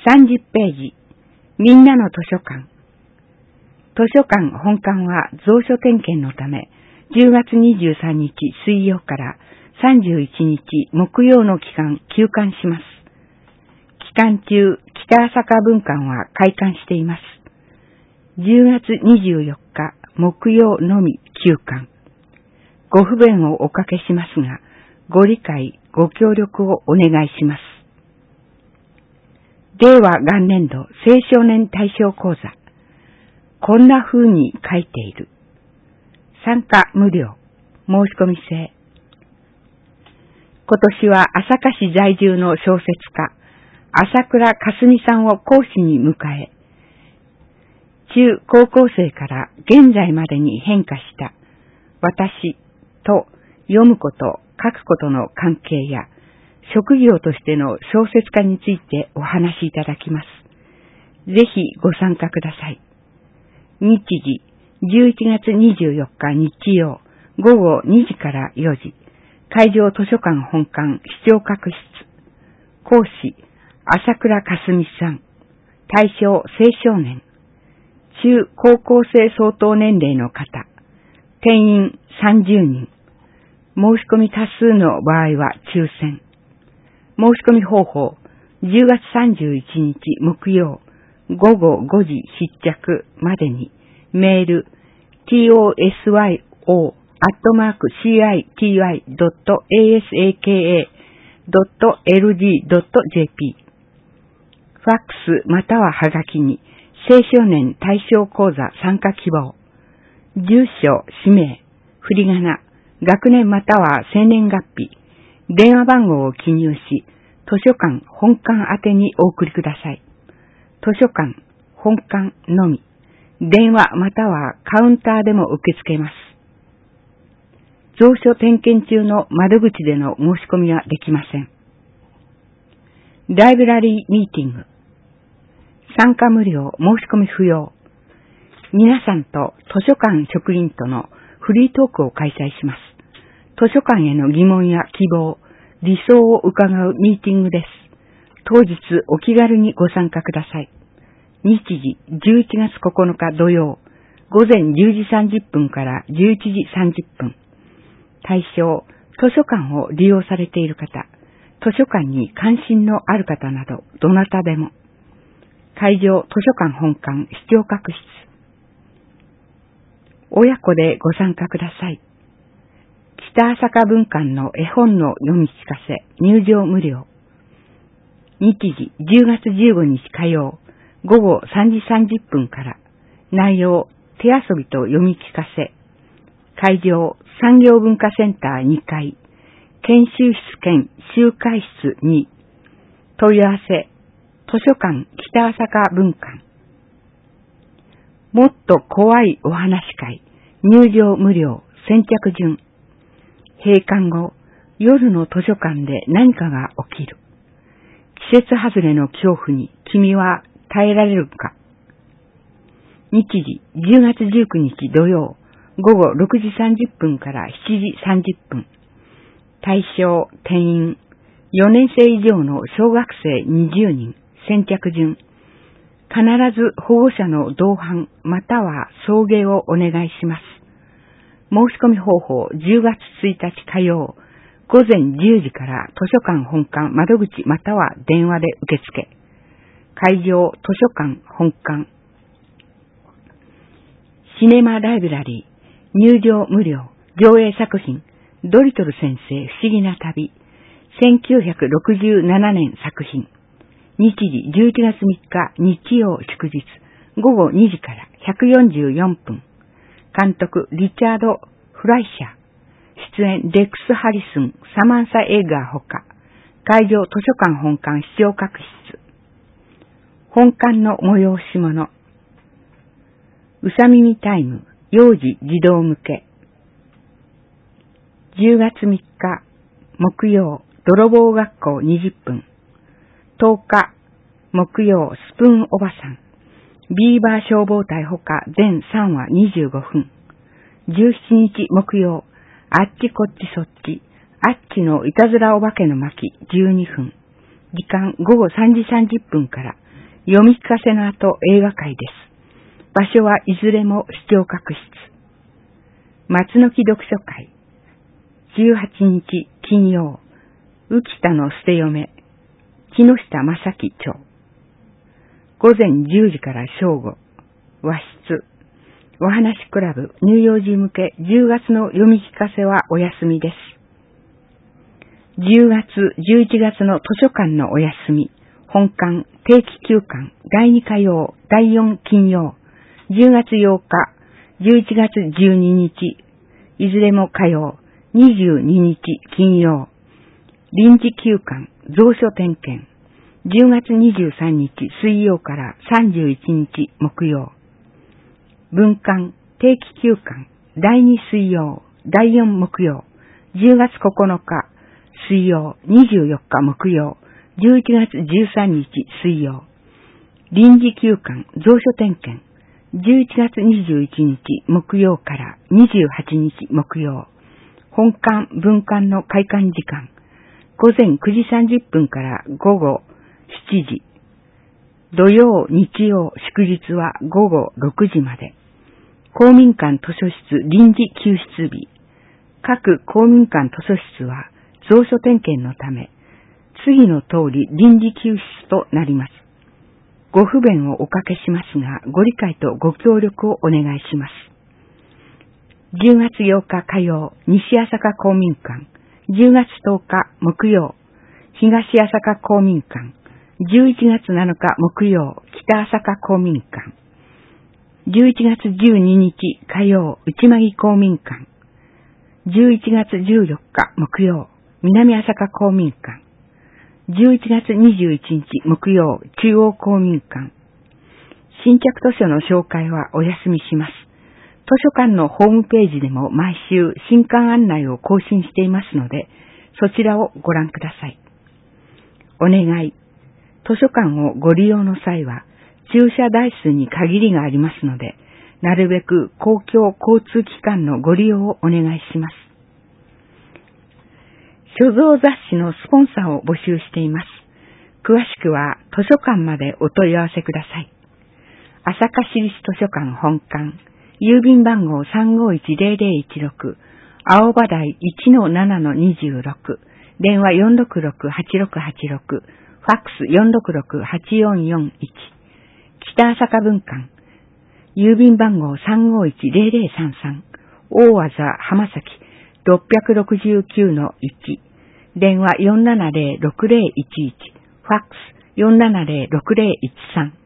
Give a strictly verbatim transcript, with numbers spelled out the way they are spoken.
さんじゅっページ、みんなの図書館。図書館本館は蔵書点検のため、じゅうがつにじゅうさんにち水曜からさんじゅういちにち木曜の期間休館します。期間中、北朝霞分館は開館しています。じゅうがつにじゅうよっか木曜のみ休館。ご不便をおかけしますが、ご理解、ご協力をお願いします。令和元年度青少年対象講座。こんな風に書いている。参加無料。申し込み制。今年は朝霞市在住の小説家、朝倉かすみさんを講師に迎え、中高校生から現在までに変化した私と読むこと、書くことの関係や、職業としての小説家についてお話しいただきます。ぜひご参加ください。日時、じゅういちがつにじゅうよっか日曜、ごごにじからよじ、会場図書館本館視聴覚室。講師、朝倉かすみさん。対象、青少年。中高校生相当年齢の方。定員さんじゅうにん。申し込み多数の場合は抽選。申し込み方法、じゅうがつさんじゅういちにち木曜、ごごごじ必着までに、メール、トスヨアットマークシーアイティーワイドットエーエスエーケーエードットエルジードットジェーピー、ファックスまたははがきに、青少年対象講座参加希望、住所、氏名、振り仮名、学年または生年月日、電話番号を記入し、図書館本館宛てにお送りください。図書館本館のみ、電話またはカウンターでも受け付けます。蔵書点検中の窓口での申し込みはできません。ライブラリーミーティング。参加無料、申し込み不要。皆さんと図書館職員とのフリートークを開催します。図書館への疑問や希望、理想を伺うミーティングです。当日お気軽にご参加ください。日時じゅういちがつここのか土曜、午前じゅうじさんじゅっぷんからじゅういちじさんじゅっぷん。対象、図書館を利用されている方、図書館に関心のある方など、どなたでも。会場図書館本館視聴覚室。親子でご参加ください。北朝霞分館の絵本の読み聞かせ、入場無料。日時じゅうがつじゅうごにち火曜、ごごさんじさんじゅっぷんから。内容、手遊びと読み聞かせ。会場、産業文化センターにかい。研修室兼集会室に。問い合わせ、図書館北朝霞分館。もっと怖いお話会、入場無料、先着順。閉館後、夜の図書館で何かが起きる。季節外れの恐怖に君は耐えられるか。日時じゅうがつじゅうくにち土曜、ごごろくじさんじゅっぷんからしちじさんじゅっぷん。対象、定員、よねんせい以上の小学生にじゅうにん、先着順。必ず保護者の同伴または送迎をお願いします。申し込み方法、じゅうがつついたち火曜、午前じゅうじから図書館本館窓口または電話で受付。会場図書館本館。シネマライブラリー、入場無料、上映作品、ドリトル先生不思議な旅、せんきゅうひゃくろくじゅうななねん作品。日時じゅういちがつみっか日曜祝日、ごごにじからひゃくよんじゅうよんぷん。監督、リチャード・フライシャー。出演、レックス・ハリスン、サマンサ・エッガーほか。会場、図書館本館視聴覚室。本館の催し物。うさ耳タイム、幼児児童向け。じゅうがつみっか、木曜、泥棒学校にじゅっぷん。とおか、木曜、スプーンおばさん。ビーバー消防隊ほか全さんわにじゅうごふん。じゅうしちにち木曜、あっちこっちそっち、あっちのいたずらお化けの巻じゅうにふん。時間ごごさんじさんじゅっぷんから読み聞かせの後映画会です。場所はいずれも視聴覚室。松の木読書会。じゅうはちにち金曜。浮田の捨て嫁。木下正樹町。午前じゅうじから正午。和室。お話クラブ乳幼児向けじゅうがつの読み聞かせはお休みです。じゅうがつ、じゅういちがつの図書館のお休み。本館、定期休館、だいに火曜、だいよん金曜。じゅうがつようか、じゅういちがつじゅうににち。いずれも火曜、にじゅうににち金曜。臨時休館、蔵書点検。じゅうがつにじゅうさんにち水曜からさんじゅういちにち木曜。文館、定期休館、だいに水曜、だいよん木曜。じゅうがつここのか、水曜、にじゅうよっか木曜。じゅういちがつじゅうさんにち水曜。臨時休館、蔵書点検。じゅういちがつにじゅういちにち木曜からにじゅうはちにち木曜。本館、文館の開館時間。午前くじさんじゅっぷんから午後しちじ。土曜、日曜、祝日は午後ろくじまで。公民館図書室臨時休室日。各公民館図書室は蔵書点検のため、次の通り臨時休室となります。ご不便をおかけしますが、ご理解とご協力をお願いします。じゅうがつようか火曜、西朝霞公民館。じゅうがつとおか木曜、東朝霞公民館。じゅういちがつなのか木曜、北朝霞公民館。じゅういちがつじゅうににち火曜、内間木公民館。じゅういちがつじゅうよっか木曜、南朝霞公民館。じゅういちがつにじゅういちにち木曜、中央公民館。新着図書の紹介はお休みします。図書館のホームページでも毎週新刊案内を更新していますので、そちらをご覧ください。お願い。図書館をご利用の際は、駐車台数に限りがありますので、なるべく公共交通機関のご利用をお願いします。書蔵雑誌のスポンサーを募集しています。詳しくは図書館までお問い合わせください。朝霞市立図書館本館、郵便番号 さんごいちゼロゼロいちろく、青葉台 いちのななのにじゅうろく、電話 よんろくろくはちろくはちろく、ファックス よんろくろくはちよんよんいち、北朝霞文館、郵便番号 さんごいちゼロゼロさんさん、大和座浜崎 ろっぴゃくろくじゅうきゅうのいち、電話 よんななゼロろくゼロいちいち、ファックス よんななゼロろくゼロいちさん。